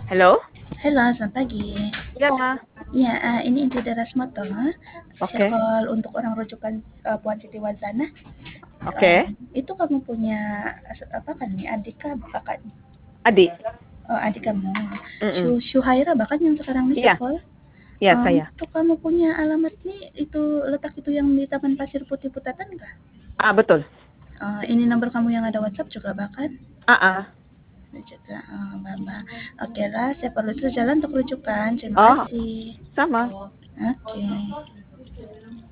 Halo? Halo, selamat pagi. Ya, Ya, ini Inti Darasmata. Saya oke, call untuk orang rujukan Puan Siti Wazana. oke. Itu kamu punya apa kan nih? Adik kah, kakak? Adik. Adik kamu. Mm-mm. Syuhaira bahkan yang sekarang di Iya, sekolah. iya saya. Untuk kamu punya alamat nih, itu letak itu yang di Taman Pasir Putih Putatan kah? Ah, betul. Ini nomor kamu yang ada WhatsApp juga bahkan? Ah, ah. Juga, Mbak. Oke lah, saya perlu itu jalan untuk rujukan. Terima Oh, kasih. sama. Oke.